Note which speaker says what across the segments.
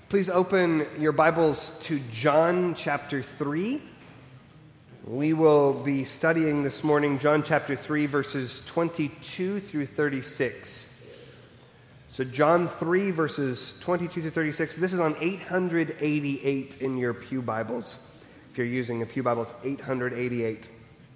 Speaker 1: Please open your Bibles to John chapter 3. We will be studying this morning John chapter 3, verses 22 through 36. So John 3, verses 22 through 36. This is on 888 in your Pew Bibles. If you're using a Pew Bible, it's 888.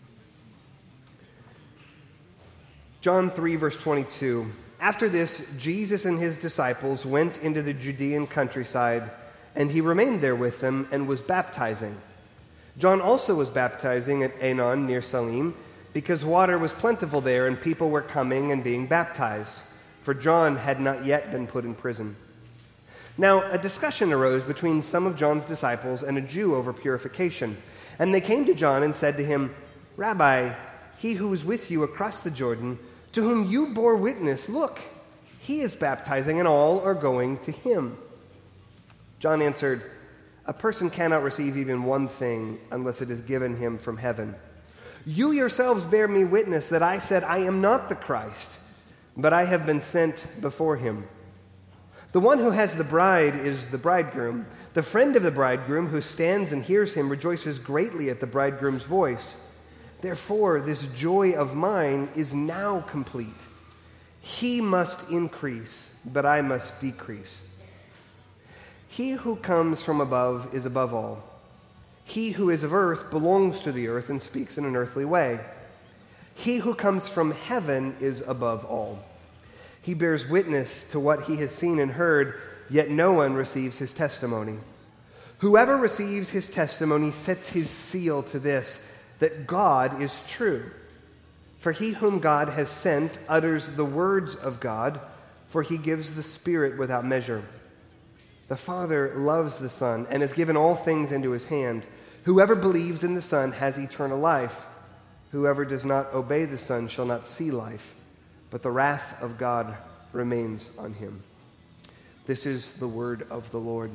Speaker 1: John 3, verse 22. After this, Jesus and his disciples went into the Judean countryside, and he remained there with them and was baptizing. John also was baptizing at Aenon near Salim, because water was plentiful there, and people were coming and being baptized, for John had not yet been put in prison. Now, a discussion arose between some of John's disciples and a Jew over purification, and they came to John and said to him, "Rabbi, he who was with you across the Jordan, to whom you bore witness, look, he is baptizing, and all are going to him." John answered, "A person cannot receive even one thing unless it is given him from heaven. You yourselves bear me witness that I said, I am not the Christ, but I have been sent before him. The one who has the bride is the bridegroom. The friend of the bridegroom who stands and hears him rejoices greatly at the bridegroom's voice. Therefore, this joy of mine is now complete. He must increase, but I must decrease. He who comes from above is above all. He who is of earth belongs to the earth and speaks in an earthly way. He who comes from heaven is above all. He bears witness to what he has seen and heard, yet no one receives his testimony. Whoever receives his testimony sets his seal to this, that God is true. For he whom God has sent utters the words of God, for he gives the Spirit without measure. The Father loves the Son and has given all things into his hand. Whoever believes in the Son has eternal life. Whoever does not obey the Son shall not see life, but the wrath of God remains on him." This is the word of the Lord.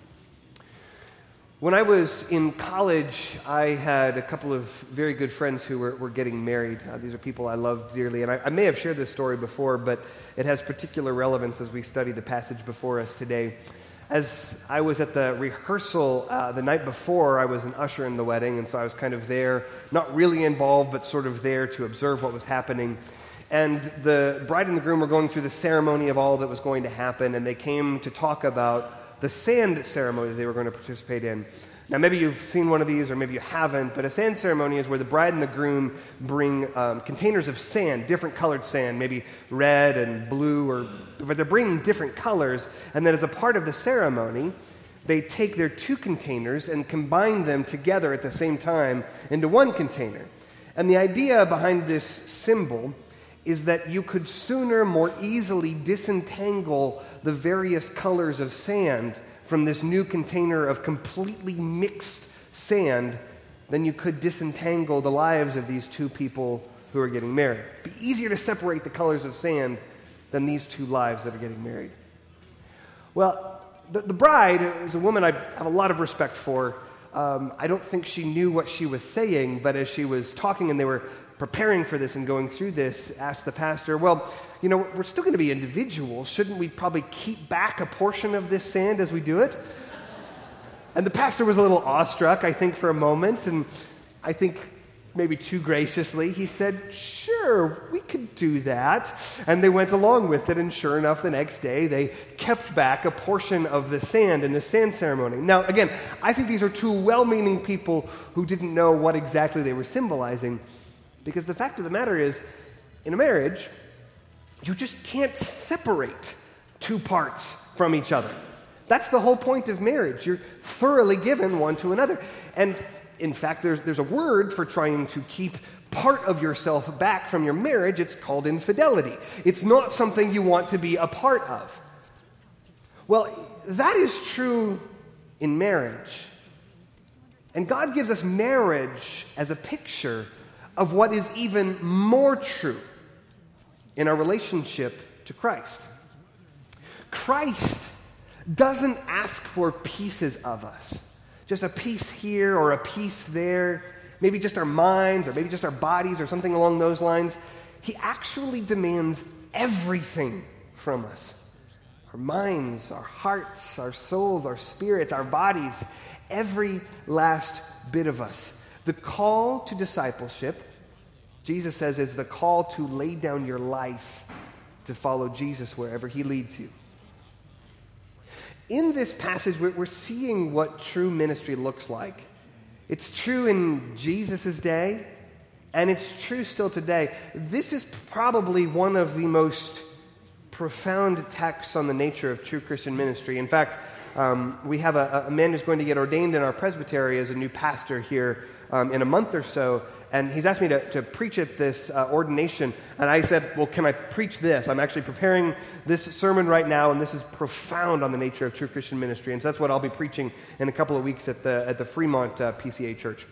Speaker 1: When I was in college, I had a couple of very good friends who were getting married. These are people I love dearly, and I may have shared this story before, but it has particular relevance as we study the passage before us today. As I was at the rehearsal the night before, I was an usher in the wedding, and so I was kind of there, not really involved, but sort of there to observe what was happening. And the bride and the groom were going through the ceremony of all that was going to happen, and they came to talk about the sand ceremony that they were going to participate in. Now, but you've seen one of these, or maybe you haven't, but a sand ceremony is where the bride and the groom bring containers of sand, different colored sand, maybe red and blue, but they're bringing different colors, and then as a part of the ceremony, they take their two containers and combine them together at the same time into one container. And the idea behind this symbol is that you could sooner, more easily disentangle the various colors of sand from this new container of completely mixed sand than you could disentangle the lives of these two people who are getting married. It'd be easier to separate the colors of sand than these two lives that are getting married. Well, the bride is a woman I have a lot of respect for. I don't think she knew what she was saying, but as she was talking and they were preparing for this and going through this, asked the pastor, "Well, you know, we're still going to be individuals. Shouldn't we probably keep back a portion of this sand as we do it?" And the pastor was a little awestruck, I think, for a moment, and I think maybe too graciously, he said, "Sure, we could do that." And they went along with it, and sure enough, the next day, they kept back a portion of the sand in the sand ceremony. Now, again, I think these are two well-meaning people who didn't know what exactly they were symbolizing, because the fact of the matter is, in a marriage, you just can't separate two parts from each other. That's the whole point of marriage. You're thoroughly given one to another. And in fact, there's a word for trying to keep part of yourself back from your marriage. It's called infidelity. It's not something you want to be a part of. Well, that is true in marriage. And God gives us marriage as a picture of what is even more true in our relationship to Christ. Christ doesn't ask for pieces of us, just a piece here or a piece there, maybe just our minds or maybe just our bodies or something along those lines. He actually demands everything from us. our minds, our hearts, our souls, our spirits, our bodies, every last bit of us. The call to discipleship, Jesus says, is the call to lay down your life to follow Jesus wherever he leads you. In this passage, we're seeing what true ministry looks like. It's true in Jesus' day, and it's true still today. This is probably one of the most profound texts on the nature of true Christian ministry. In fact, we have a man who's going to get ordained in our presbytery as a new pastor here in a month or so, and he's asked me to preach at this ordination, and I said, well, can I preach this? I'm actually preparing this sermon right now, and this is profound on the nature of true Christian ministry, and so that's what I'll be preaching in a couple of weeks at the Fremont PCA Church.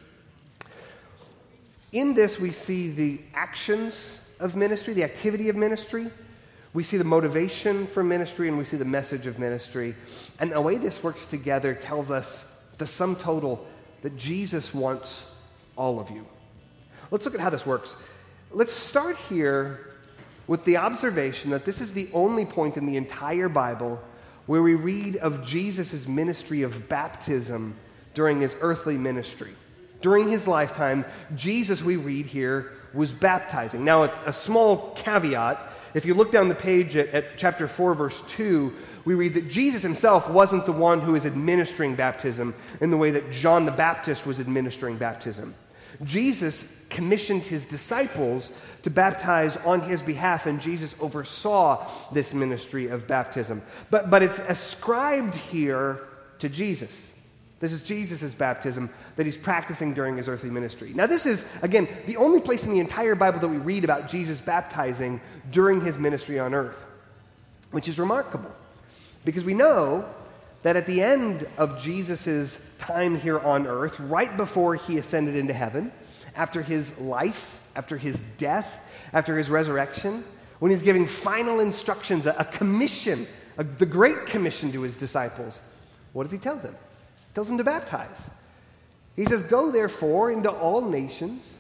Speaker 1: In this, we see the actions of ministry, the activity of ministry. We see the motivation for ministry, and we see the message of ministry. And the way this works together tells us the sum total that Jesus wants all of you. Let's look at how this works. Let's start here with the observation that this is the only point in the entire Bible where we read of Jesus' ministry of baptism during his earthly ministry. During his lifetime, Jesus, we read here, was baptizing. Now, a small caveat. If you look down the page at chapter 4, verse 2, we read that Jesus himself wasn't the one who is administering baptism in the way that John the Baptist was administering baptism. Jesus commissioned his disciples to baptize on his behalf, and Jesus oversaw this ministry of baptism. But it's ascribed here to Jesus. This is Jesus' baptism that he's practicing during his earthly ministry. Now, this is, again, the only place in the entire Bible that we read about Jesus baptizing during his ministry on earth, which is remarkable because we know that at the end of Jesus' time here on earth, right before he ascended into heaven, after his life, after his death, after his resurrection, when he's giving final instructions, a commission, the Great Commission to his disciples, what does he tell them? He tells them to baptize. He says, go therefore into all nations,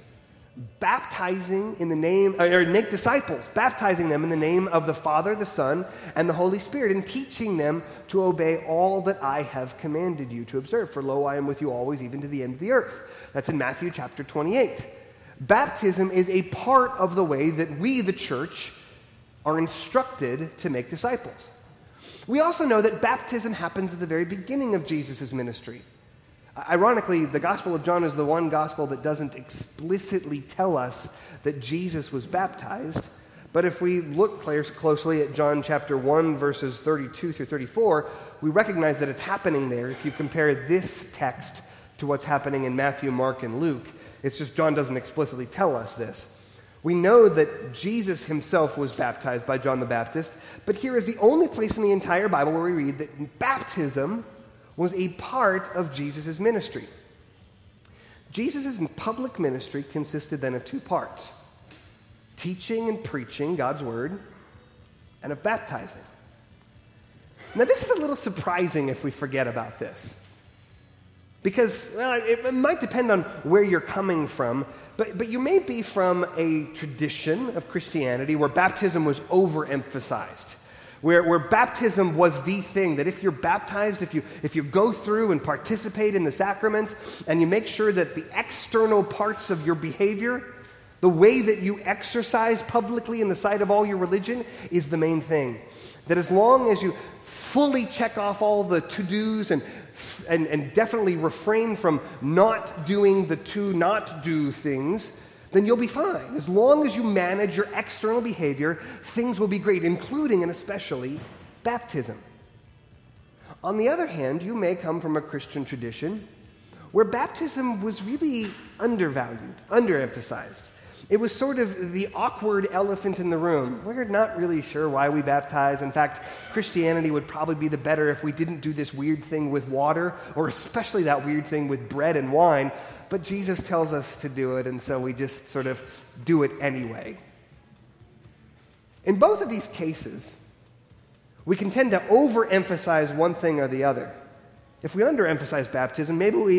Speaker 1: baptizing in the name, or make disciples, baptizing them in the name of the Father, the Son, and the Holy Spirit, and teaching them to obey all that I have commanded you to observe. For lo, I am with you always, even to the end of the earth. That's in Matthew chapter 28. Baptism is a part of the way that we, the church, are instructed to make disciples. We also know that baptism happens at the very beginning of Jesus' ministry. Ironically, the Gospel of John is the one gospel that doesn't explicitly tell us that Jesus was baptized. But if we look closely at John chapter 1, verses 32 through 34, we recognize that it's happening there if you compare this text to what's happening in Matthew, Mark, and Luke. It's just John doesn't explicitly tell us this. We know that Jesus himself was baptized by John the Baptist, but here is the only place in the entire Bible where we read that baptism was a part of Jesus' ministry. Jesus' public ministry consisted then of two parts: teaching and preaching God's word, and of baptizing. Now, this is a little surprising if we forget about this. Because, well, it might depend on where you're coming from, but you may be from a tradition of Christianity where baptism was overemphasized, where baptism was the thing, that if you're baptized, if you go through and participate in the sacraments, and you make sure that the external parts of your behavior, the way that you exercise publicly in the sight of all your religion, is the main thing. That as long as you fully check off all the to-dos and definitely refrain from not doing the two not-do things, then you'll be fine. As long as you manage your external behavior, things will be great, including and especially baptism. On the other hand, you may come from a Christian tradition where baptism was really undervalued, underemphasized. It was sort of the awkward elephant in the room. We're not really sure why we baptize. In fact, Christianity would probably be the better if we didn't do this weird thing with water, or especially that weird thing with bread and wine. But Jesus tells us to do it, and so we just sort of do it anyway. In both of these cases, we can tend to overemphasize one thing or the other. If we underemphasize baptism, maybe we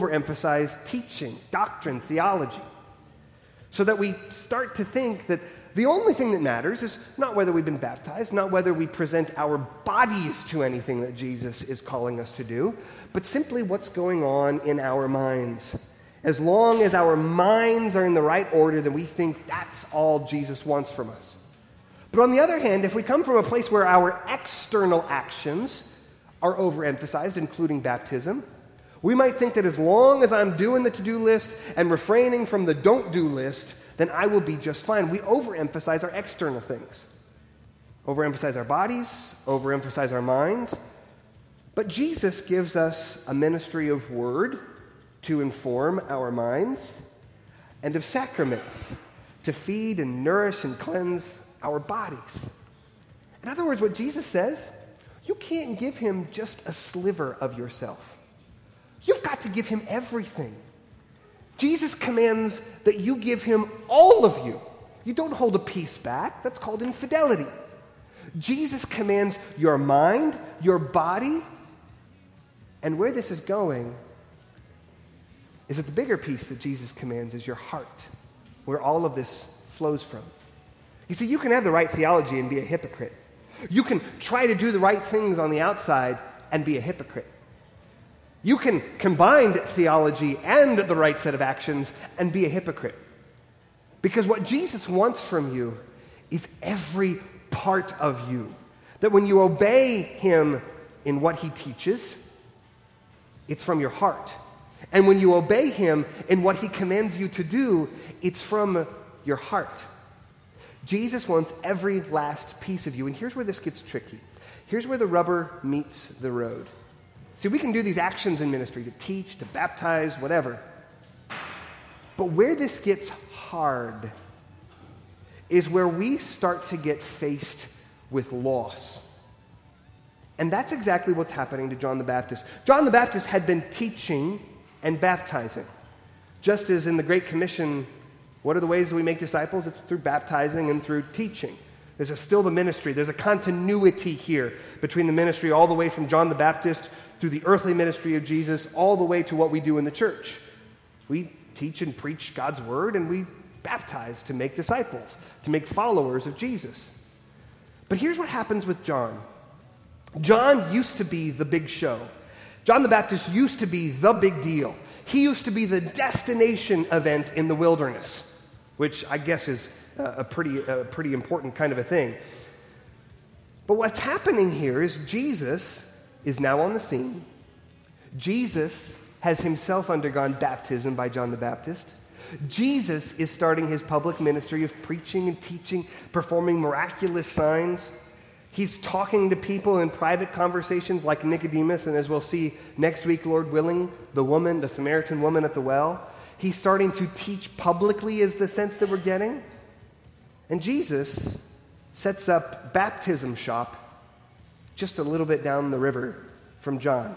Speaker 1: overemphasize teaching, doctrine, theology, so that we start to think that The only thing that matters is not whether we've been baptized, not whether we present our bodies to anything that Jesus is calling us to do, but simply what's going on in our minds. As long as our minds are in the right order, then we think that's all Jesus wants from us. But on the other hand, if we come from a place where our external actions are overemphasized, including baptism, we might think that as long as I'm doing the to-do list and refraining from the don't-do list, then I will be just fine. We overemphasize our external things. Overemphasize our bodies, overemphasize our minds. But Jesus gives us a ministry of word to inform our minds and of sacraments to feed and nourish and cleanse our bodies. In other words, what Jesus says, you can't give him just a sliver of yourself. You've got to give him everything. Jesus commands that you give him all of you. You don't hold a piece back. That's called infidelity. Jesus commands your mind, your body, and where this is going is that the bigger piece that Jesus commands is your heart, where all of this flows from. You see, you can have the right theology and be a hypocrite. You can try to do the right things on the outside and be a hypocrite. You can combine theology and the right set of actions and be a hypocrite. Because what Jesus wants from you is every part of you. That when you obey him in what he teaches, it's from your heart. And when you obey him in what he commands you to do, it's from your heart. Jesus wants every last piece of you. And here's where this gets tricky. Here's where the rubber meets the road. See, we can do these actions in ministry, to teach, to baptize, whatever. But where this gets hard is where we start to get faced with loss. And that's exactly what's happening to John the Baptist. John the Baptist had been teaching and baptizing. Just as in the Great Commission, what are the ways that we make disciples? It's through baptizing and through teaching. There's still the ministry. There's a continuity here between the ministry all the way from John the Baptist through the earthly ministry of Jesus all the way to what we do in the church. We teach and preach God's word, and we baptize to make disciples, to make followers of Jesus. But here's what happens with John. John used to be the big show. John the Baptist used to be the big deal. He used to be the destination event in the wilderness, which I guess is a pretty important kind of a thing. But what's happening here is Jesus is now on the scene. Jesus has himself undergone baptism by John the Baptist. Jesus is starting his public ministry of preaching and teaching, performing miraculous signs. He's talking to people in private conversations like Nicodemus, and as we'll see next week, Lord willing, the Samaritan woman at the well. He's starting to teach publicly is the sense that we're getting. And Jesus sets up baptism shop just a little bit down the river from John.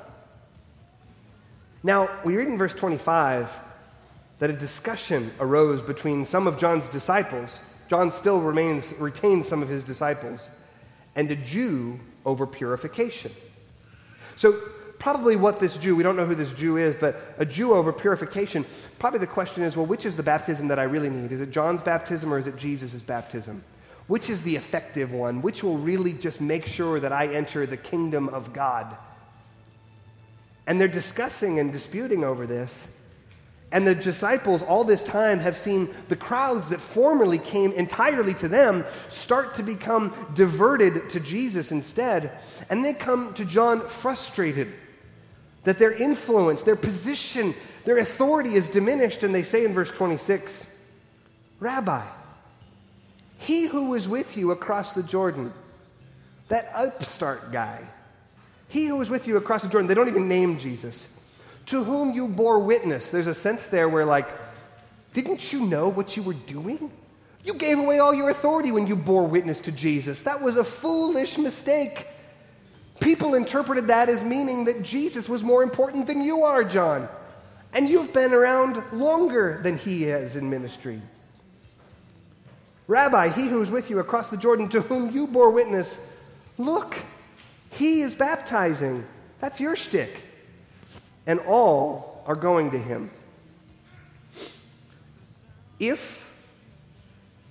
Speaker 1: Now, we read in verse 25 that a discussion arose between some of John's disciples. John still retains some of his disciples, and a Jew over purification. So probably what this Jew, we don't know who this Jew is, but a Jew over purification, probably the question is, well, which is the baptism that I really need? Is it John's baptism or is it Jesus' baptism? Which is the effective one? Which will really just make sure that I enter the kingdom of God? And they're discussing and disputing over this. And the disciples all this time have seen the crowds that formerly came entirely to them start to become diverted to Jesus instead. And they come to John frustrated that their influence, their position, their authority is diminished. And they say in verse 26, Rabbi, he who was with you across the Jordan, that upstart guy, he who was with you across the Jordan, they don't even name Jesus, to whom you bore witness. There's a sense there where didn't you know what you were doing? You gave away all your authority when you bore witness to Jesus. That was a foolish mistake. People interpreted that as meaning that Jesus was more important than you are, John. And you've been around longer than he has in ministry. Rabbi, he who is with you across the Jordan, to whom you bore witness, look, he is baptizing. That's your shtick. And all are going to him. If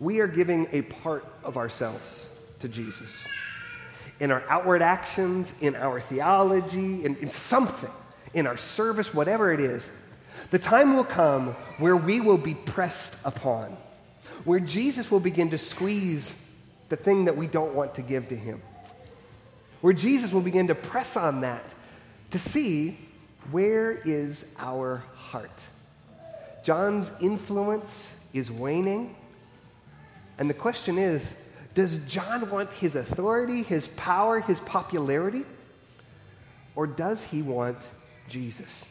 Speaker 1: we are giving a part of ourselves to Jesus. In our outward actions, in our theology, in something, in our service, whatever it is, the time will come where we will be pressed upon, where Jesus will begin to squeeze the thing that we don't want to give to him, where Jesus will begin to press on that to see where is our heart. John's influence is waning, and the question is, does John want his authority, his power, his popularity, or does he want Jesus?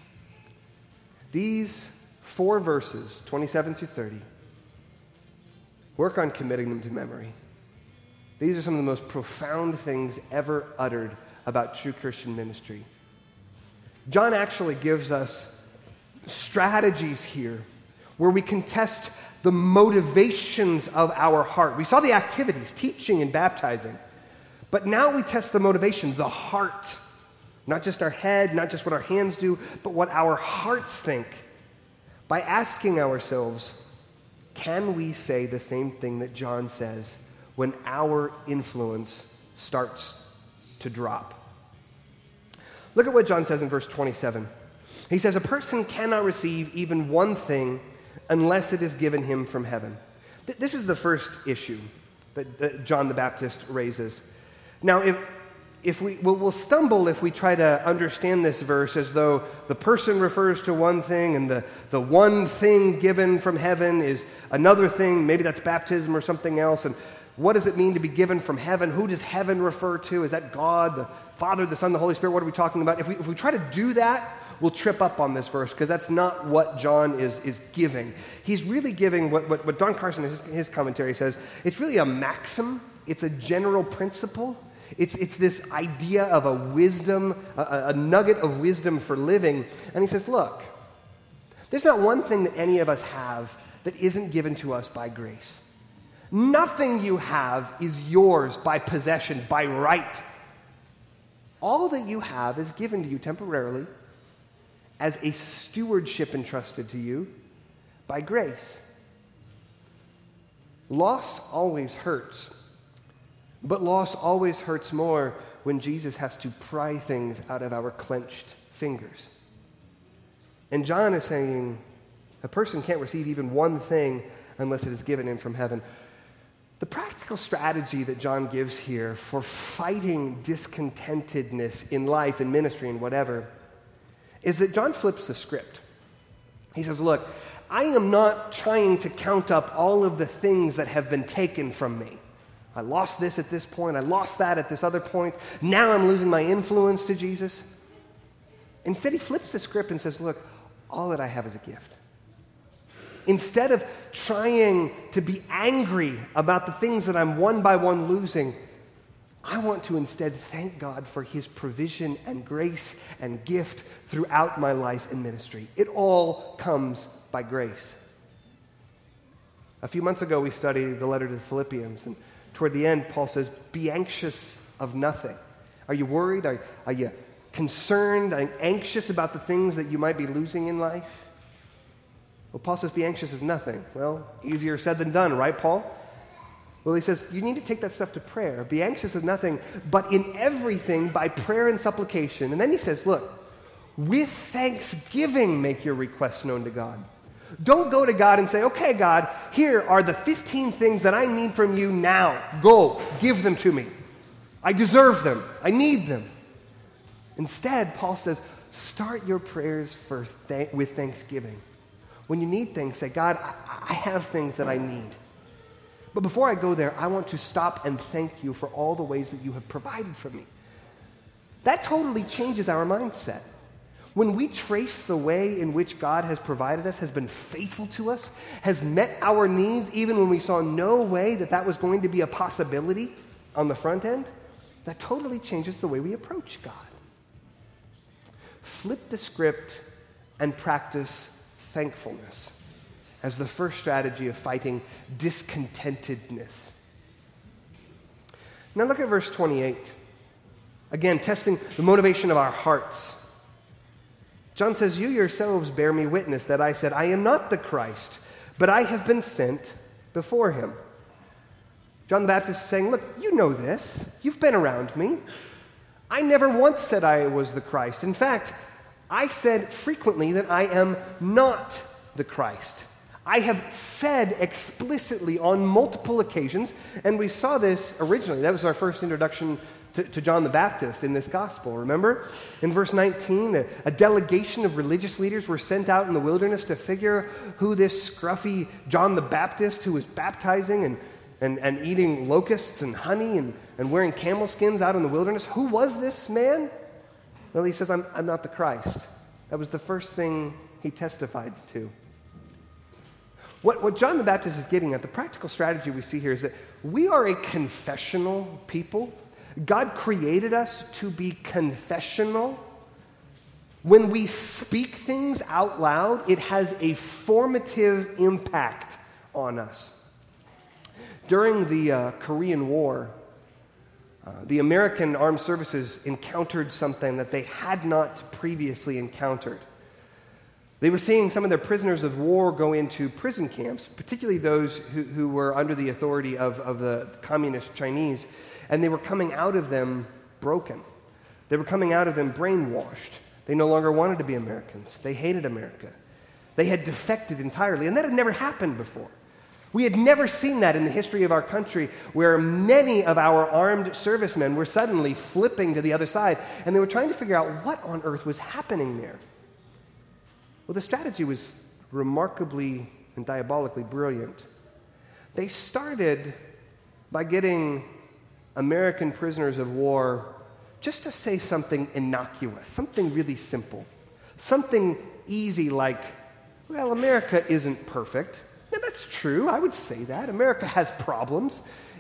Speaker 1: These 4 verses, 27 through 30, work on committing them to memory. These are some of the most profound things ever uttered about true Christian ministry. John actually gives us strategies here where we can test the motivations of our heart. We saw the activities, teaching and baptizing, but now we test the motivation, the heart. Not just our head, not just what our hands do, but what our hearts think. By asking ourselves, can we say the same thing that John says when our influence starts to drop? Look at what John says in verse 27. He says, a person cannot receive even one thing unless it is given him from heaven. This is the first issue that John the Baptist raises. Now, we'll stumble if we try to understand this verse as though the person refers to one thing and the one thing given from heaven is another thing. Maybe that's baptism or something else. And what does it mean to be given from heaven? Who does heaven refer to? Is that God, the Father, the Son, the Holy Spirit? What are we talking about? If we try to do that, we'll trip up on this verse because that's not what John is giving. He's really giving what Don Carson, his commentary says, it's really a maxim. It's a general principle. It's this idea of a wisdom, a nugget of wisdom for living. And he says, look, there's not one thing that any of us have that isn't given to us by grace. Nothing you have is yours by possession, by right. All that you have is given to you temporarily as a stewardship entrusted to you by grace. Loss always hurts, but loss always hurts more when Jesus has to pry things out of our clenched fingers. And John is saying a person can't receive even one thing unless it is given him from heaven. The practical strategy that John gives here for fighting discontentedness in life, in ministry, and whatever, is that John flips the script. He says, look, I am not trying to count up all of the things that have been taken from me. I lost this at this point. I lost that at this other point. Now I'm losing my influence to Jesus. Instead, he flips the script and says, look, all that I have is a gift. Instead of trying to be angry about the things that I'm one by one losing, I want to instead thank God for his provision and grace and gift throughout my life and ministry. It all comes by grace. A few months ago, we studied the letter to the Philippians, and toward the end, Paul says, be anxious of nothing. Are you worried? Are you concerned and anxious about the things that you might be losing in life? Well, Paul says, be anxious of nothing. Well, easier said than done, right, Paul? Well, he says, you need to take that stuff to prayer. Be anxious of nothing, but in everything by prayer and supplication. And then he says, look, with thanksgiving make your requests known to God. Don't go to God and say, okay, God, here are the 15 things that I need from you now. Go, give them to me. I deserve them. I need them. Instead, Paul says, start your prayers with thanksgiving. When you need things, say, God, I have things that I need. But before I go there, I want to stop and thank you for all the ways that you have provided for me. That totally changes our mindset. When we trace the way in which God has provided us, has been faithful to us, has met our needs, even when we saw no way that that was going to be a possibility on the front end, that totally changes the way we approach God. Flip the script and practice thankfulness as the first strategy of fighting discontentedness. Now look at verse 28. Again, testing the motivation of our hearts. John says, you yourselves bear me witness that I said, I am not the Christ, but I have been sent. before him. John the Baptist is saying, look, you know this. You've been around me. I never once said I was the Christ. In fact, I said frequently that I am not the Christ. I have said explicitly on multiple occasions, and we saw this originally. That was our first introduction to John the Baptist in this gospel, remember? In verse 19, a delegation of religious leaders were sent out in the wilderness to figure who this scruffy John the Baptist who was baptizing and eating locusts and honey and wearing camel skins out in the wilderness, who was this man? Well, he says, I'm not the Christ. That was the first thing he testified to. What John the Baptist is getting at, the practical strategy we see here is that we are a confessional people. God created us to be confessional. When we speak things out loud, it has a formative impact on us. During the Korean War, the American Armed Services encountered something that they had not previously encountered. They were seeing some of their prisoners of war go into prison camps, particularly those who were under the authority of the communist Chinese, and they were coming out of them broken. They were coming out of them brainwashed. They no longer wanted to be Americans. They hated America. They had defected entirely, and that had never happened before. We had never seen that in the history of our country, where many of our armed servicemen were suddenly flipping to the other side, and they were trying to figure out what on earth was happening there. Well, the strategy was remarkably and diabolically brilliant. They started by getting American prisoners of war just to say something innocuous, something really simple, something easy like, well, America isn't perfect. Yeah, that's true. I would say that. America has problems.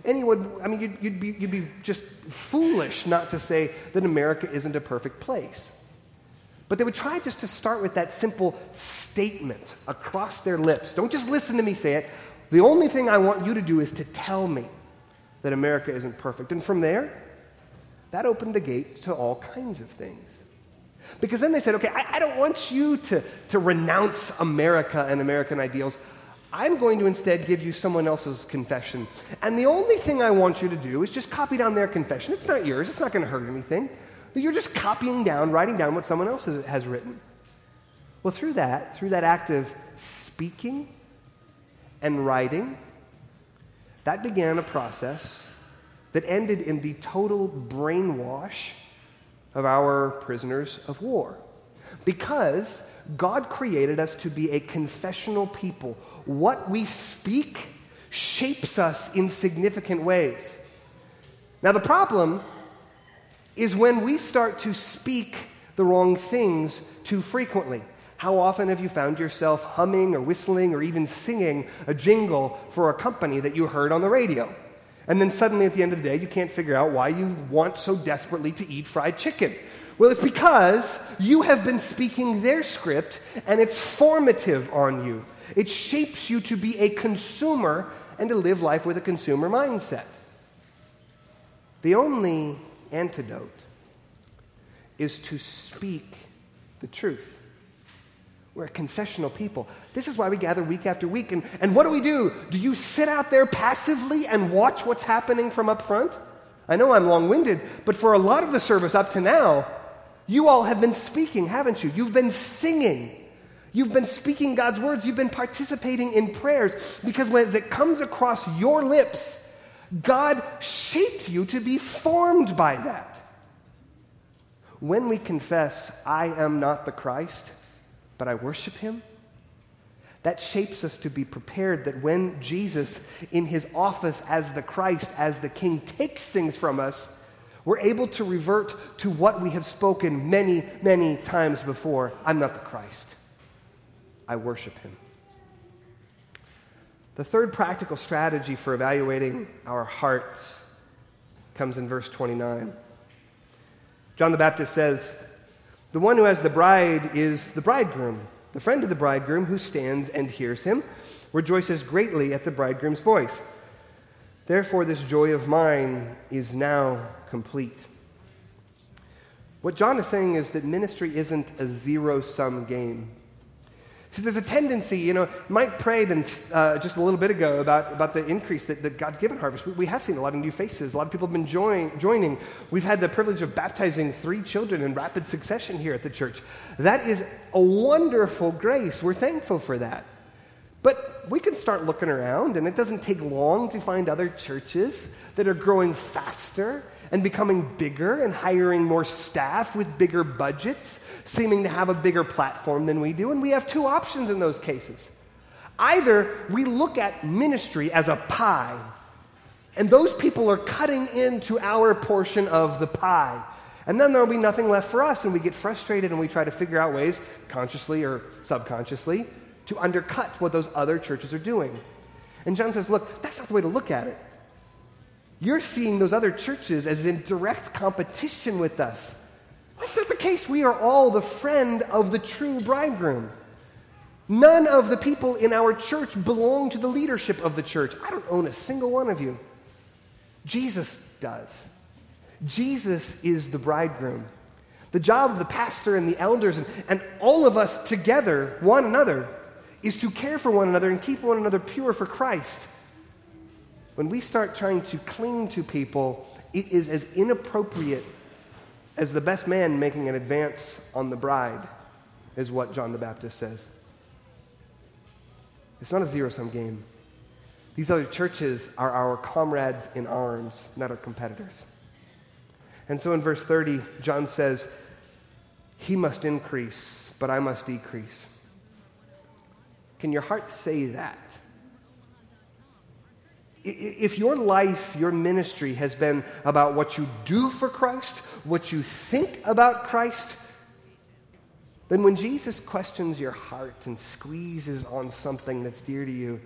Speaker 1: You'd be just foolish not to say that America isn't a perfect place. But they would try just to start with that simple statement across their lips. Don't just listen to me say it. The only thing I want you to do is to tell me that America isn't perfect. And from there, that opened the gate to all kinds of things. Because then they said, okay, I don't want you to renounce America and American ideals. I'm going to instead give you someone else's confession. And the only thing I want you to do is just copy down their confession. It's not yours. It's not going to hurt anything. You're just writing down what someone else has written. Well, through that act of speaking and writing, that began a process that ended in the total brainwash of our prisoners of war. Because God created us to be a confessional people. What we speak shapes us in significant ways. Now, the problem is when we start to speak the wrong things too frequently. How often have you found yourself humming or whistling or even singing a jingle for a company that you heard on the radio? And then suddenly at the end of the day, you can't figure out why you want so desperately to eat fried chicken. Well, it's because you have been speaking their script, and it's formative on you. It shapes you to be a consumer and to live life with a consumer mindset. The only antidote is to speak the truth. We're a confessional people. This is why we gather week after week. And what do? Do you sit out there passively and watch what's happening from up front? I know I'm long-winded, but for a lot of the service up to now, you all have been speaking, haven't you? You've been singing. You've been speaking God's words. You've been participating in prayers. Because when it comes across your lips, God shaped you to be formed by that. When we confess, I am not the Christ, but I worship him, that shapes us to be prepared that when Jesus, in his office as the Christ, as the King, takes things from us, we're able to revert to what we have spoken many, many times before. I'm not the Christ. I worship him. The third practical strategy for evaluating our hearts comes in verse 29. John the Baptist says, the one who has the bride is the bridegroom. The friend of the bridegroom who stands and hears him rejoices greatly at the bridegroom's voice. Therefore, this joy of mine is now complete. What John is saying is that ministry isn't a zero-sum game. See, there's a tendency, Mike prayed just a little bit ago about the increase that God's given Harvest. We have seen a lot of new faces. A lot of people have been joining. We've had the privilege of baptizing 3 children in rapid succession here at the church. That is a wonderful grace. We're thankful for that. But we can start looking around, and it doesn't take long to find other churches that are growing faster and becoming bigger and hiring more staff with bigger budgets, seeming to have a bigger platform than we do. And we have 2 options in those cases. Either we look at ministry as a pie, and those people are cutting into our portion of the pie. And then there will be nothing left for us, and we get frustrated and we try to figure out ways, consciously or subconsciously, to undercut what those other churches are doing. And John says, look, that's not the way to look at it. You're seeing those other churches as in direct competition with us. That's not the case. We are all the friend of the true bridegroom. None of the people in our church belong to the leadership of the church. I don't own a single one of you. Jesus does. Jesus is the bridegroom. The job of the pastor and the elders and all of us together, one another, is to care for one another and keep one another pure for Christ. When we start trying to cling to people, it is as inappropriate as the best man making an advance on the bride, is what John the Baptist says. It's not a zero-sum game. These other churches are our comrades in arms, not our competitors. And so in verse 30, John says, he must increase, but I must decrease. Can your heart say that? If your life, your ministry has been about what you do for Christ, what you think about Christ, then when Jesus questions your heart and squeezes on something that's dear to you,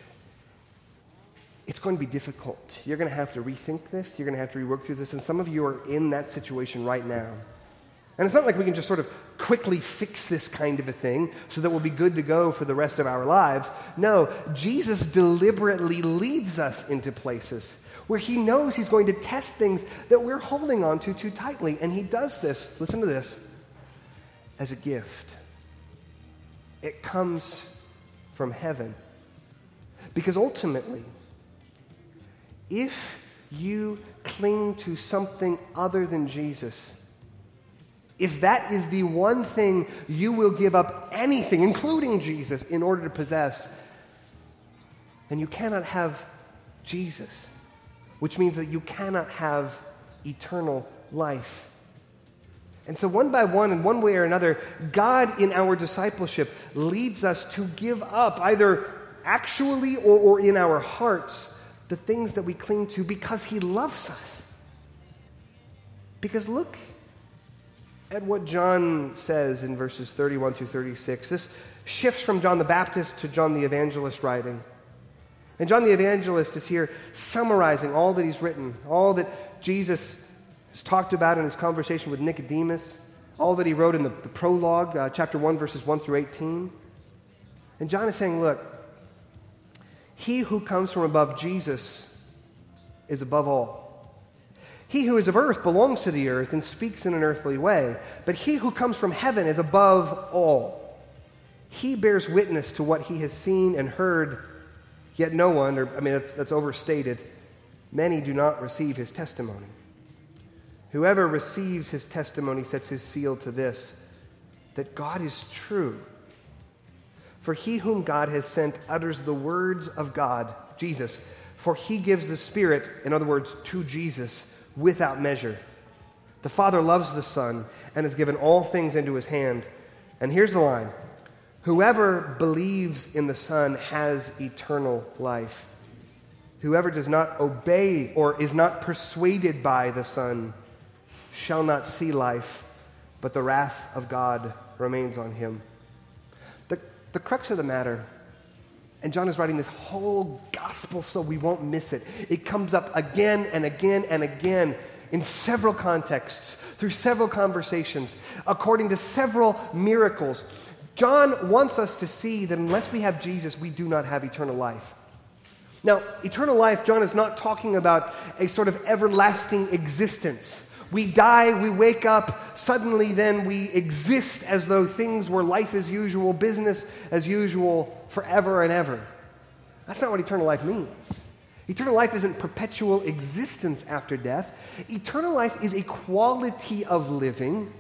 Speaker 1: it's going to be difficult. You're going to have to rethink this. You're going to have to rework through this. And some of you are in that situation right now. And it's not like we can just sort of quickly fix this kind of a thing so that we'll be good to go for the rest of our lives. No, Jesus deliberately leads us into places where he knows he's going to test things that we're holding on to too tightly. And he does this, listen to this, as a gift. It comes from heaven. Because ultimately, if you cling to something other than Jesus, if that is the one thing you will give up anything, including Jesus, in order to possess, then you cannot have Jesus, which means that you cannot have eternal life. And so one by one, in one way or another, God in our discipleship leads us to give up, either actually or in our hearts, the things that we cling to because he loves us. Because look at what John says in verses 31 through 36. This shifts from John the Baptist to John the Evangelist writing. And John the Evangelist is here summarizing all that he's written, all that Jesus has talked about in his conversation with Nicodemus, all that he wrote in the prologue, chapter 1, verses 1 through 18. And John is saying, look, he who comes from above Jesus is above all. He who is of earth belongs to the earth and speaks in an earthly way, but he who comes from heaven is above all. He bears witness to what he has seen and heard, yet no one, that's overstated, many do not receive his testimony. Whoever receives his testimony sets his seal to this, that God is true. For he whom God has sent utters the words of God, Jesus, for he gives the Spirit, in other words, to Jesus, without measure. The Father loves the Son and has given all things into his hand. And here's the line. Whoever believes in the Son has eternal life. Whoever does not obey or is not persuaded by the Son shall not see life, but the wrath of God remains on him. The crux of the matter, and John is writing this whole gospel so we won't miss it. It comes up again and again and again in several contexts, through several conversations, according to several miracles. John wants us to see that unless we have Jesus, we do not have eternal life. Now, eternal life, John is not talking about a sort of everlasting existence We die, we wake up, suddenly then we exist as though things were life as usual, business as usual, forever and ever. That's not what eternal life means. Eternal life isn't perpetual existence after death. Eternal life is a quality of living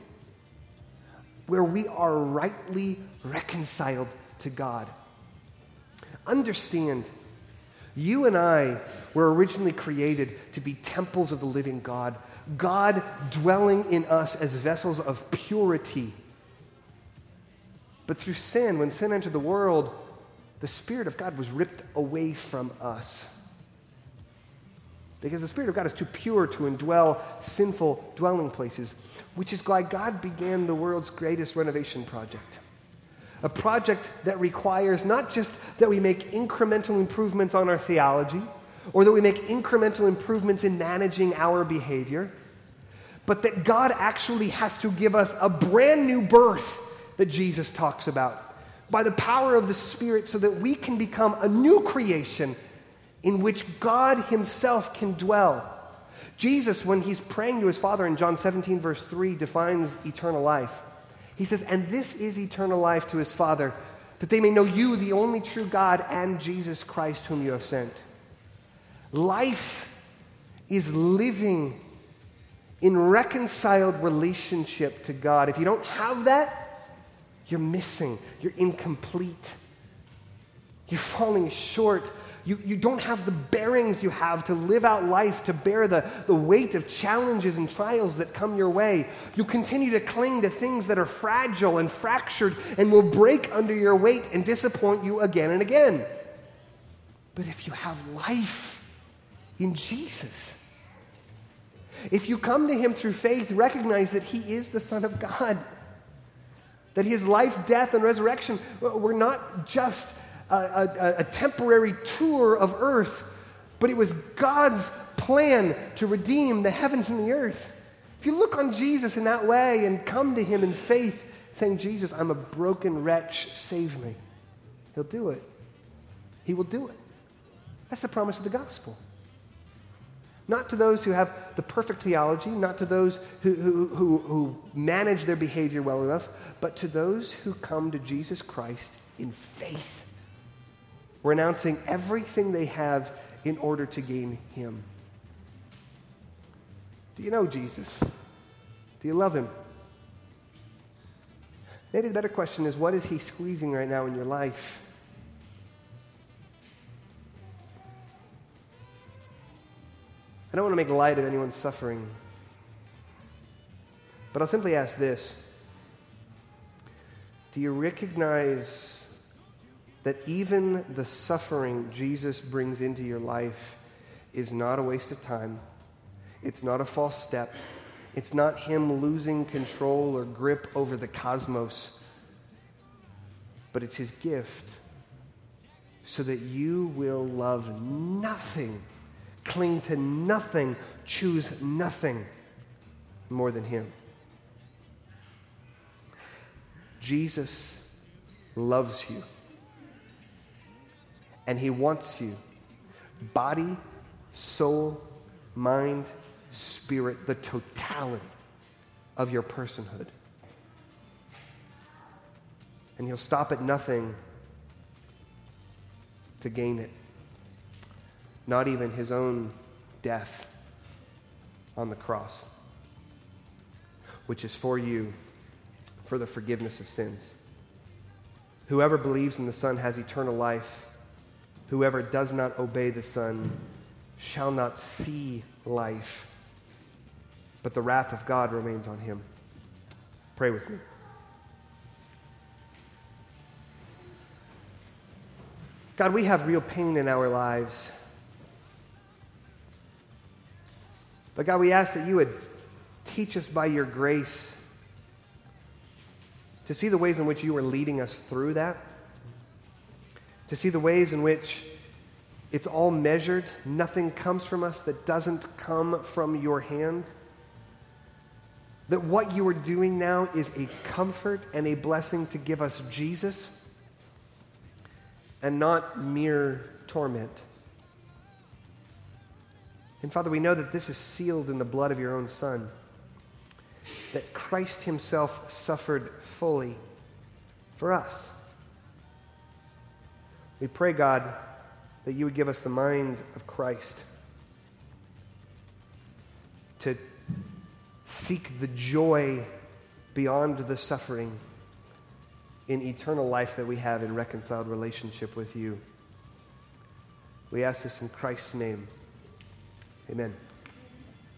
Speaker 1: where we are rightly reconciled to God. Understand, you and I were originally created to be temples of the living God, God dwelling in us as vessels of purity. But through sin, when sin entered the world, the Spirit of God was ripped away from us. Because the Spirit of God is too pure to indwell sinful dwelling places, which is why God began the world's greatest renovation project. A project that requires not just that we make incremental improvements on our theology, or that we make incremental improvements in managing our behavior, but that God actually has to give us a brand new birth that Jesus talks about by the power of the Spirit so that we can become a new creation in which God himself can dwell. Jesus, when he's praying to his Father in John 17, verse 3, defines eternal life. He says, "And this is eternal life to his Father, that they may know you, the only true God, and Jesus Christ, whom you have sent." Life is living in reconciled relationship to God. If you don't have that, you're missing. You're incomplete. You're falling short. You don't have the bearings you have to live out life, to bear the weight of challenges and trials that come your way. You continue to cling to things that are fragile and fractured and will break under your weight and disappoint you again and again. But if you have life in Jesus, if you come to him through faith, recognize that he is the Son of God, that his life, death, and resurrection were not just a temporary tour of earth, but it was God's plan to redeem the heavens and the earth. If you look on Jesus in that way and come to him in faith, saying, "Jesus, I'm a broken wretch, save me," he'll do it. He will do it. That's the promise of the gospel. Not to those who have the perfect theology, not to those who manage their behavior well enough, but to those who come to Jesus Christ in faith, renouncing everything they have in order to gain him. Do you know Jesus? Do you love him? Maybe the better question is, what is he squeezing right now in your life? I don't want to make light of anyone's suffering, but I'll simply ask this. Do you recognize that even the suffering Jesus brings into your life is not a waste of time? It's not a false step. It's not him losing control or grip over the cosmos, but it's his gift so that you will love nothing, cling to nothing, choose nothing more than him. Jesus loves you, and he wants you, body, soul, mind, spirit, the totality of your personhood. And he'll stop at nothing to gain it. Not even his own death on the cross, which is for you, for the forgiveness of sins. Whoever believes in the Son has eternal life. Whoever does not obey the Son shall not see life, but the wrath of God remains on him. Pray with me. God, we have real pain in our lives. But God, we ask that you would teach us by your grace to see the ways in which you are leading us through that, to see the ways in which it's all measured, nothing comes from us that doesn't come from your hand, that what you are doing now is a comfort and a blessing to give us Jesus and not mere torment. And Father, we know that this is sealed in the blood of your own Son. that Christ himself suffered fully for us. We pray, God, that you would give us the mind of Christ to seek the joy beyond the suffering in eternal life that we have in reconciled relationship with you. We ask this in Christ's name. Amen.